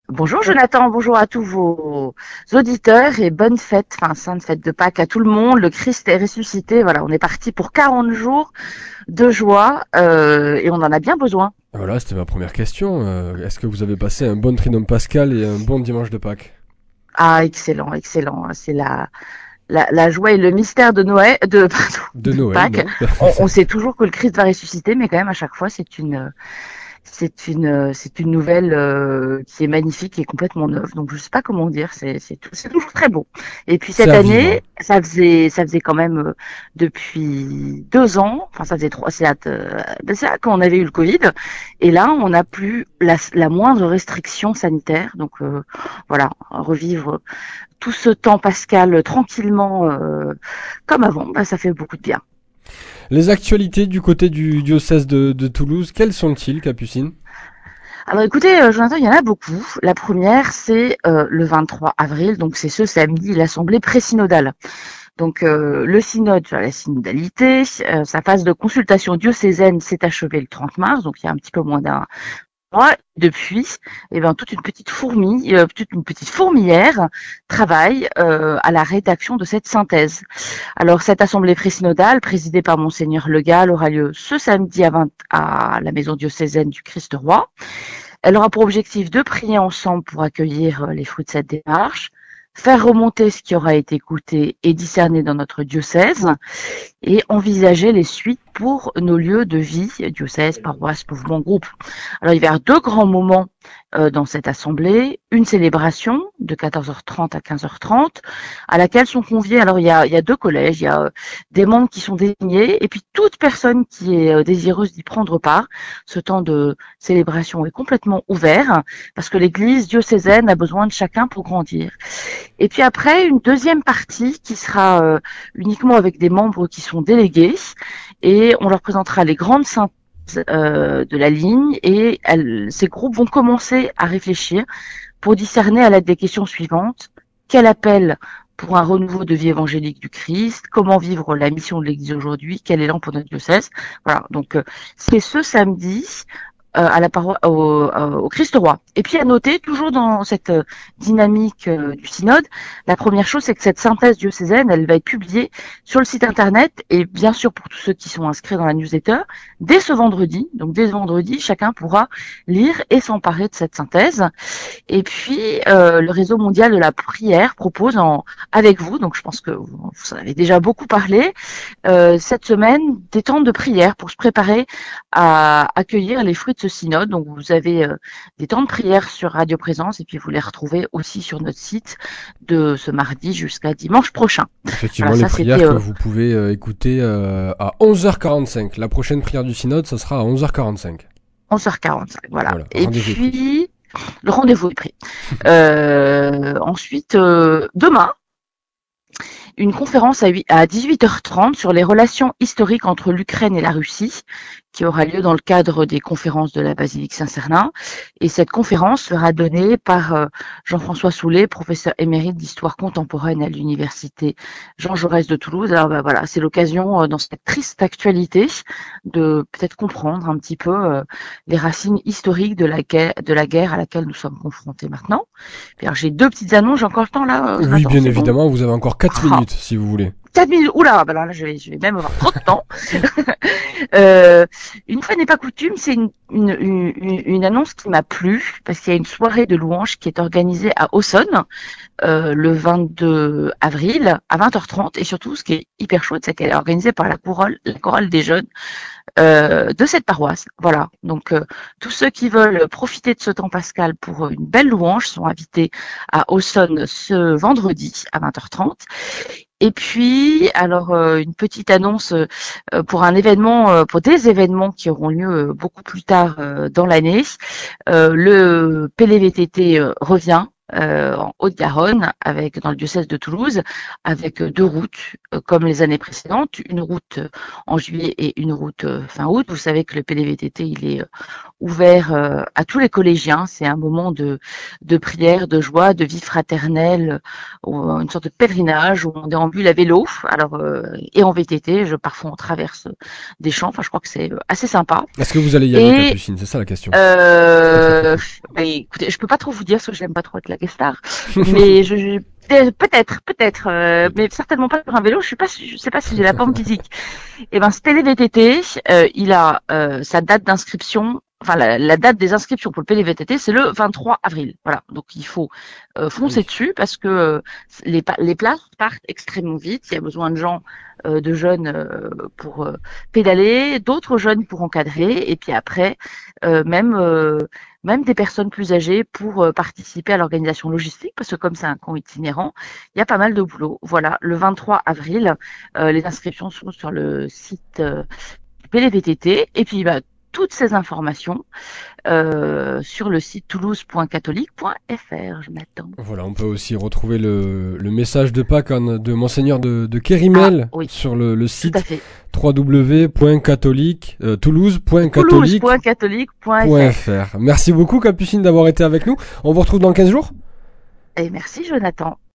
Bonjour Jonathan, bonjour à tous vos auditeurs et bonne fête, enfin sainte fête de Pâques à tout le monde. Le Christ est ressuscité, voilà, on est parti pour 40 jours de joie et on en a bien besoin. Voilà, c'était ma première question. Est-ce que vous avez passé un bon Triduum Pascal et un bon dimanche de Pâques? Ah, excellent, excellent. C'est la joie et le mystère de Noël, pardon, De de Noël, Pâques. non? On sait toujours que le Christ va ressusciter, mais quand même à chaque fois c'est une nouvelle qui est magnifique et complètement neuve. Donc je sais pas comment dire, c'est toujours très beau. Et puis C'est cette à vivre. année, ça faisait quand même depuis 2 ans, enfin ça faisait trois, c'est là quand on avait eu le Covid. Et là, on n'a plus la moindre restriction sanitaire. Donc voilà, revivre tout ce temps pascal tranquillement comme avant, bah, ça fait beaucoup de bien. Les actualités du côté du diocèse de Toulouse, quelles sont-ils, Capucine? Alors écoutez, Jonathan, il y en a beaucoup. La première, c'est le 23 avril, donc c'est ce samedi, l'assemblée pré-synodale. Donc le synode sur la synodalité, sa phase de consultation diocésaine s'est achevée le 30 mars, donc il y a un petit peu moins d'un mois. Depuis, eh ben, toute une petite fourmilière travaille à la rédaction de cette synthèse. Alors cette assemblée pré-synodale, présidée par Monseigneur Le Gall, aura lieu ce samedi à la maison diocésaine du Christ-Roi. Elle aura pour objectif de prier ensemble pour accueillir les fruits de cette démarche, faire remonter ce qui aura été écouté et discerné dans notre diocèse et envisager les suites pour nos lieux de vie, diocèse, paroisse, mouvement, groupe. Alors il va y avoir deux grands moments dans cette assemblée, une célébration de 14h30 à 15h30, à laquelle sont conviés, alors il y a deux collèges, il y a des membres qui sont désignés, et puis toute personne qui est désireuse d'y prendre part. Ce temps de célébration est complètement ouvert, parce que l'Église diocésaine a besoin de chacun pour grandir. Et puis après, une deuxième partie qui sera uniquement avec des membres qui sont délégués, et on leur présentera les grandes synthèses de la ligne, et ces groupes vont commencer à réfléchir pour discerner à l'aide des questions suivantes: quel appel pour un renouveau de vie évangélique du Christ, comment vivre la mission de l'Église aujourd'hui, quel élan pour notre diocèse. Voilà, donc c'est ce samedi à la au Christ Roi. Et puis à noter, toujours dans cette dynamique du synode, la première chose, c'est que cette synthèse diocésaine, elle va être publiée sur le site internet, et bien sûr pour tous ceux qui sont inscrits dans la newsletter, dès ce vendredi. Donc dès ce vendredi, chacun pourra lire et s'emparer de cette synthèse. Et puis le réseau mondial de la prière propose avec vous, donc je pense que vous en avez déjà beaucoup parlé, cette semaine des temps de prière pour se préparer à accueillir les fruits de ce synode. Donc vous avez des temps de prière sur Radio Présence, et puis vous les retrouvez aussi sur notre site de ce mardi jusqu'à dimanche prochain. Effectivement, Voilà, les ça prières c'était que vous pouvez écouter à 11h45. La prochaine prière du synode, ça sera à 11h45. 11h45. Voilà. Voilà, Et rendez-vous est pris. puis le rendez-vous est pris. Ensuite, demain, une conférence à 18h30 sur les relations historiques entre l'Ukraine et la Russie, qui aura lieu dans le cadre des conférences de la Basilique Saint-Cernin. Et cette conférence sera donnée par Jean-François Soulet, professeur émérite d'histoire contemporaine à l'université Jean Jaurès de Toulouse. Alors ben, voilà, c'est l'occasion dans cette triste actualité de peut-être comprendre un petit peu les racines historiques de la guerre à laquelle nous sommes confrontés maintenant. Alors j'ai deux petites annonces, j'ai encore le temps là, Oui, Jonathan, bien c'est bon? évidemment, vous avez encore 4 Ah, minutes si vous voulez. 4 minutes. Oula, bah là, je vais même avoir trop de temps. Une fois n'est pas coutume, c'est une annonce qui m'a plu, parce qu'il y a une soirée de louanges qui est organisée à Aussonne le 22 avril à 20h30. Et surtout, ce qui est hyper chouette, c'est qu'elle est organisée par la chorale des jeunes de cette paroisse. Voilà. Donc tous ceux qui veulent profiter de ce temps pascal pour une belle louange sont invités à Aussonne ce vendredi à 20h30. Et puis, alors une petite annonce pour des événements qui auront lieu beaucoup plus tard dans l'année. Le PLVTT revient. en Haute-Garonne, avec dans le diocèse de Toulouse, avec 2 routes, comme les années précédentes, une route en juillet et une route fin août. Vous savez que le PDVTT, il est ouvert à tous les collégiens. C'est un moment de prière, de joie, de vie fraternelle, une sorte de pèlerinage où on déambule à vélo, alors et en VTT. Parfois on traverse des champs. Enfin, je crois que c'est assez sympa. Est-ce que vous allez y aller, Capucine? C'est ça la question. Écoutez, je peux pas trop vous dire parce que j'aime pas trop être la guest star, mais peut-être, mais certainement pas sur un vélo. Je sais pas si j'ai la forme physique. Et ben, ce PDVTT, il a sa date d'inscription. Enfin, la date des inscriptions pour le PDVTT, c'est le 23 avril. Voilà. Donc, il faut foncer dessus parce que les places partent extrêmement vite. Il y a besoin de gens, de jeunes pour pédaler, d'autres jeunes pour encadrer, et puis après, même des personnes plus âgées pour participer à l'organisation logistique, parce que comme c'est un camp itinérant, il y a pas mal de boulot. Voilà, le 23 avril, les inscriptions sont sur le site PDVTT, et puis toutes ces informations sur le site toulouse.catholique.fr. Je m'attends. Voilà, on peut aussi retrouver le message de Pâques de Monseigneur de Kérimel sur le site www.toulouse.catholique.fr. Merci beaucoup, Capucine, d'avoir été avec nous. On vous retrouve dans 15 jours. Et merci, Jonathan.